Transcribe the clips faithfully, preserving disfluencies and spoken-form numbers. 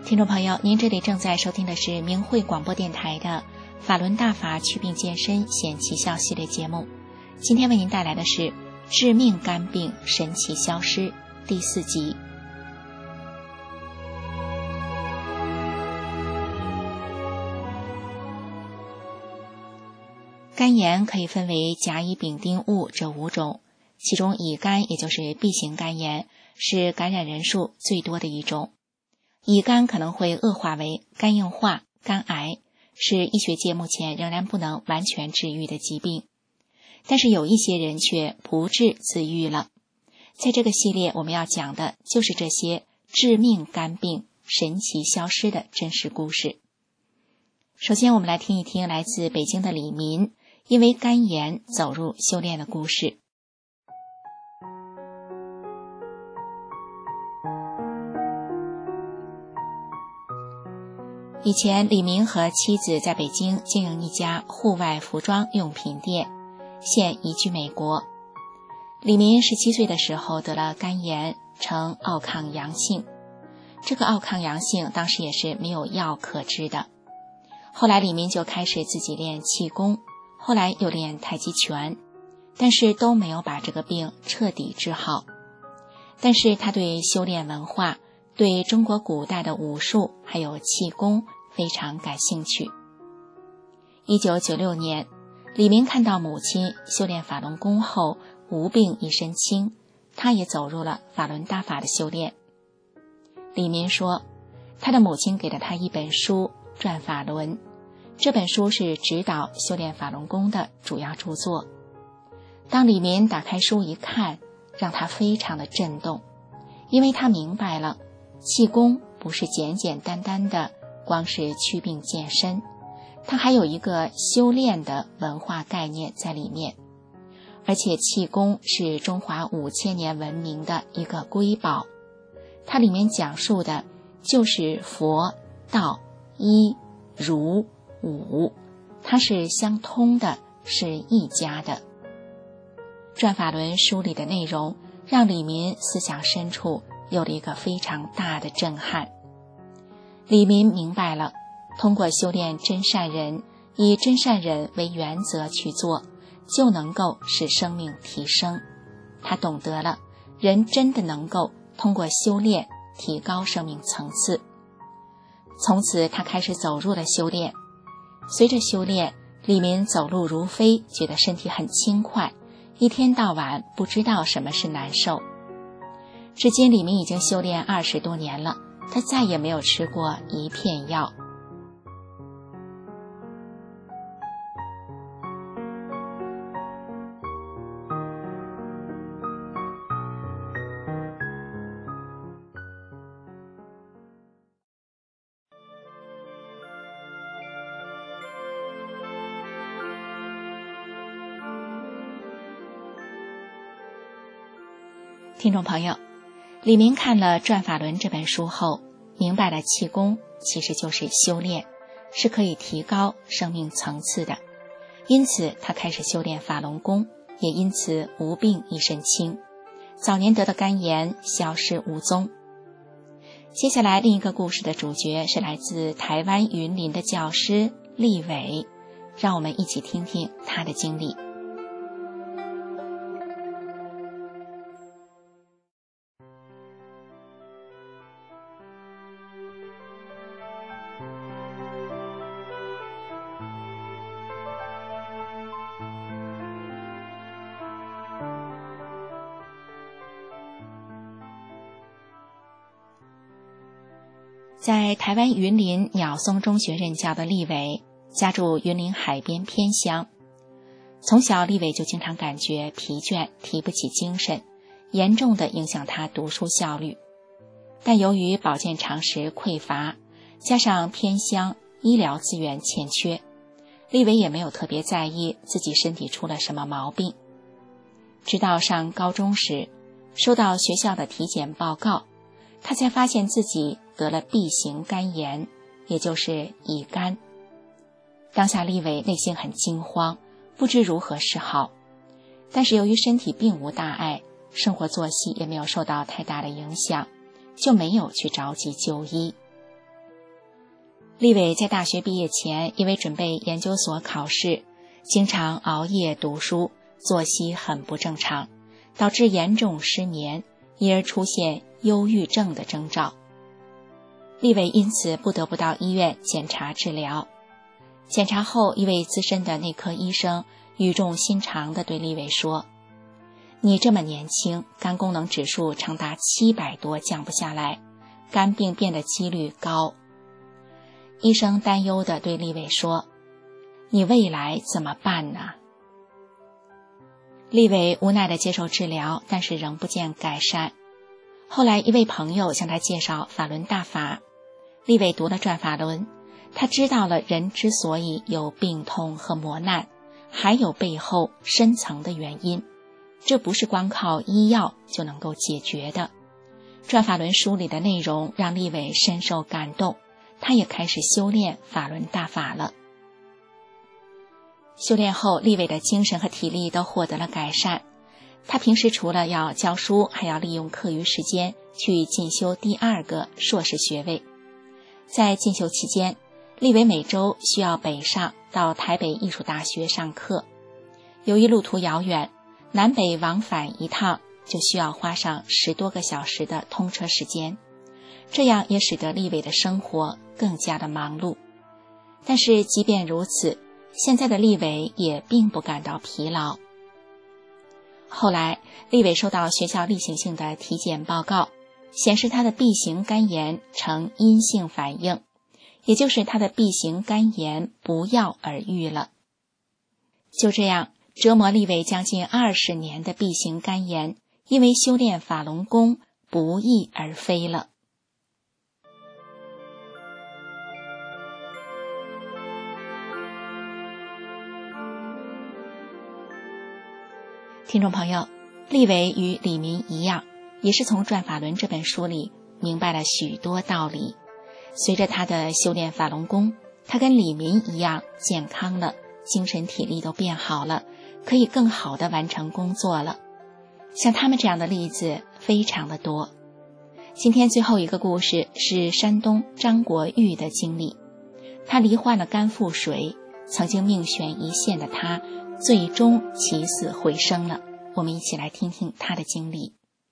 听众朋友，您这里正在收听的是明慧广播电台的法轮大法祛病健身显奇效系列节目。今天为您带来的是致命肝病神奇消失第四集。肝炎可以分为甲乙丙丁戊这五种，其中乙肝也就是 B 型肝炎是感染人数最多的一种。乙肝可能会恶化为肝硬化、肝癌，是医学界目前仍然不能完全治愈的疾病。但是有一些人却不治自愈了。在这个系列我们要讲的就是这些致命肝病神奇消失的真实故事。首先我们来听一听来自北京的李民因为肝炎走入修炼的故事。以前李明和妻子在北京经营一家户外服装用品店，现移居美国。李明十七岁的时候得了肝炎，呈奥抗阳性。这个奥抗阳性当时也是没有药可治的。后来李明就开始自己练气功，后来又练太极拳，但是都没有把这个病彻底治好。但是他对修炼文化，对中国古代的武术还有气功非常感兴趣。一九九六年，李明看到母亲修炼法轮功后无病一身轻，他也走入了法轮大法的修炼。李明说，他的母亲给了他一本书《转法轮》，这本书是指导修炼法轮功的主要著作。当李明打开书一看，让他非常的震动，因为他明白了气功不是简简单单的光是祛病健身，它还有一个修炼的文化概念在里面。而且气功是中华五千年文明的一个瑰宝，它里面讲述的就是佛、道、医、儒、武，它是相通的，是一家的。转法轮书里的内容让李明思想深处有了一个非常大的震撼。李明明白了，通过修炼真善忍，以真善忍为原则去做，就能够使生命提升。他懂得了，人真的能够通过修炼提高生命层次。从此他开始走入了修炼。随着修炼，李明走路如飞，觉得身体很轻快，一天到晚不知道什么是难受。至今李明已经修炼二十多年了，他再也没有吃过一片药。听众朋友，李明看了《转法轮》这本书后，明白了气功其实就是修炼，是可以提高生命层次的。因此他开始修炼法轮功，也因此无病一身轻，早年得的肝炎消失无踪。接下来另一个故事的主角是来自台湾云林的教师立伟，让我们一起听听他的经历。在台湾云林鸟松中学任教的立伟，家住云林海边偏乡。从小立伟就经常感觉疲倦，提不起精神，严重地影响他读书效率。但由于保健常识匮乏，加上偏乡医疗资源欠缺，立伟也没有特别在意自己身体出了什么毛病。直到上高中时，收到学校的体检报告，他才发现自己得了 B 型肝炎，也就是乙肝。当下立伟内心很惊慌，不知如何是好。但是由于身体并无大碍，生活作息也没有受到太大的影响，就没有去着急就医。 立伟在大学毕业前，因为准备研究所考试，经常熬夜读书，作息很不正常，导致严重失眠，因而出现忧郁症的征兆。立伟因此不得不到医院检查治疗。检查后，一位资深的内科医生语重心长地对立伟说：你这么年轻，肝功能指数长达七百多，降不下来，肝病变的几率高。医生担忧地对立伟说：你未来怎么办呢？立伟无奈地接受治疗，但是仍不见改善。后来一位朋友向他介绍法轮大法，立伟读了转法轮，他知道了人之所以有病痛和磨难，还有背后深层的原因，这不是光靠医药就能够解决的。转法轮书里的内容让立伟深受感动，他也开始修炼法轮大法了。修炼后，立伟的精神和体力都获得了改善。他平时除了要教书，还要利用课余时间去进修第二个硕士学位。在进修期间，立伟每周需要北上到台北艺术大学上课。由于路途遥远，南北往返一趟就需要花上十多个小时的通车时间，这样也使得立伟的生活更加的忙碌。但是即便如此，现在的立伟也并不感到疲劳。后来，立伟收到学校例行性的体检报告，显示他的 B 型肝炎呈阴性反应，也就是他的 B 型肝炎不药而愈了。就这样，折磨立伟将近二十年的 B 型肝炎，因为修炼法轮功不翼而飞了。听众朋友，立伟与李民一样，也是从《转法轮》这本书里明白了许多道理。随着他的修炼法轮功，他跟李民一样健康了，精神体力都变好了，可以更好地完成工作了。像他们这样的例子非常的多。今天最后一个故事是山东张国玉的经历。他罹患了肝腹水，曾经命悬一线的他最终起死回生了。我们一起来听听他的经历。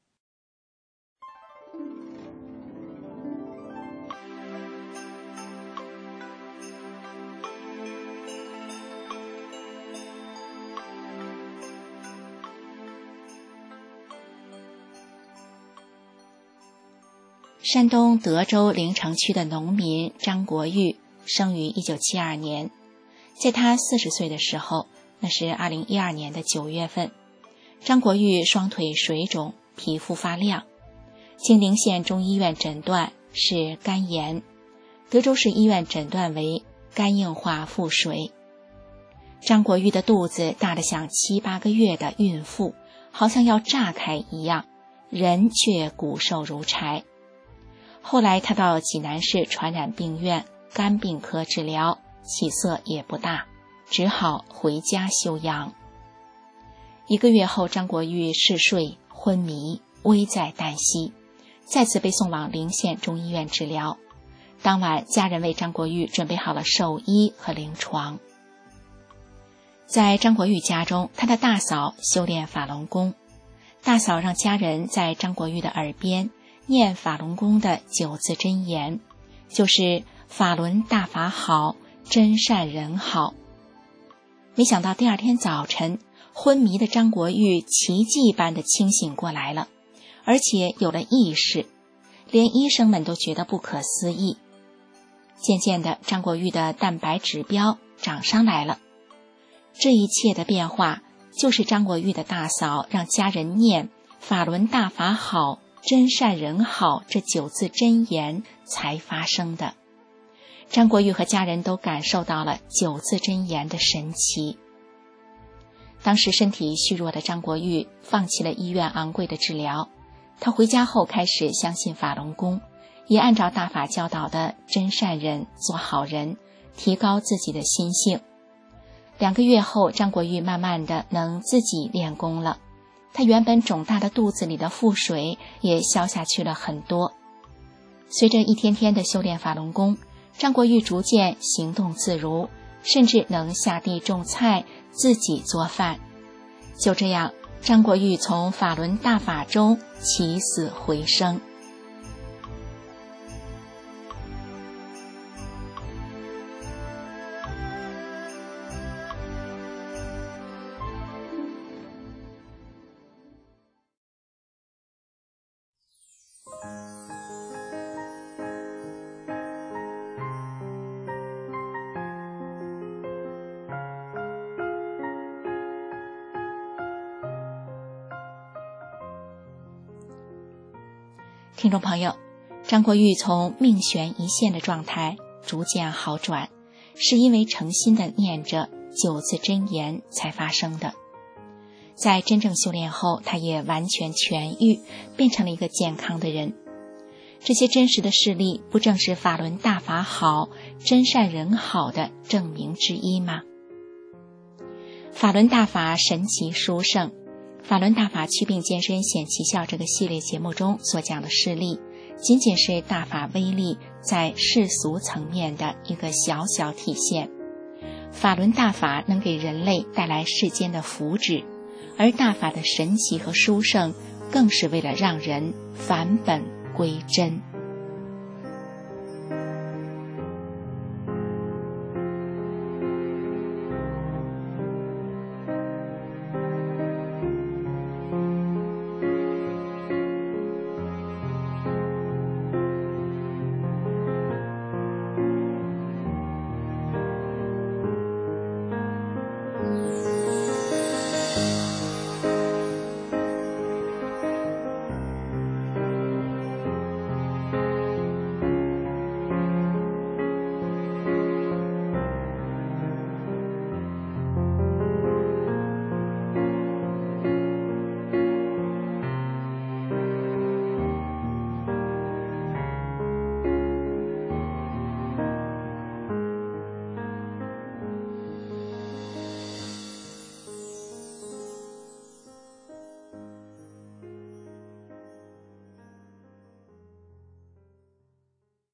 山东德州临城区的农民张国玉生于一九七二年，在他四十岁的时候，那是二零一二年的九月份，张国玉双腿水肿，皮肤发亮，经陵县中医院诊断是肝炎，德州市医院诊断为肝硬化腹水。张国玉的肚子大得像七八个月的孕妇，好像要炸开一样，人却骨瘦如柴。后来他到济南市传染病院肝病科治疗，起色也不大，只好回家休养。一个月后，张国玉嗜睡昏迷，危在旦夕，再次被送往陵县中医院治疗。当晚，家人为张国玉准备好了寿衣和灵床。在张国玉家中，他的大嫂修炼法轮功，大嫂让家人在张国玉的耳边念法轮功的九字真言，就是法轮大法好，真善人好。没想到第二天早晨，昏迷的张国玉奇迹般的清醒过来了，而且有了意识，连医生们都觉得不可思议。渐渐的，张国玉的蛋白指标涨上来了。这一切的变化，就是张国玉的大嫂让家人念法轮大法好，真善人好这九字真言才发生的。张国玉和家人都感受到了九字真言的神奇。当时身体虚弱的张国玉放弃了医院昂贵的治疗，他回家后开始相信法轮功，也按照大法教导的真善人做好人，提高自己的心性。两个月后，张国玉慢慢的能自己练功了，他原本肿大的肚子里的腹水也消下去了很多。随着一天天的修炼法轮功， 张国玉逐渐行动自如，甚至能下地种菜，自己做饭。就这样，张国玉从法轮大法中起死回生。听众朋友，张国玉从命悬一线的状态逐渐好转，是因为诚心的念着九字真言才发生的。在真正修炼后，他也完全痊愈，变成了一个健康的人。这些真实的事例，不正是法轮大法好、真善人好的证明之一吗？法轮大法神奇殊胜，法轮大法祛病健身显奇效这个系列节目中所讲的事例，仅仅是大法威力在世俗层面的一个小小体现。法轮大法能给人类带来世间的福祉，而大法的神奇和殊胜，更是为了让人返本归真。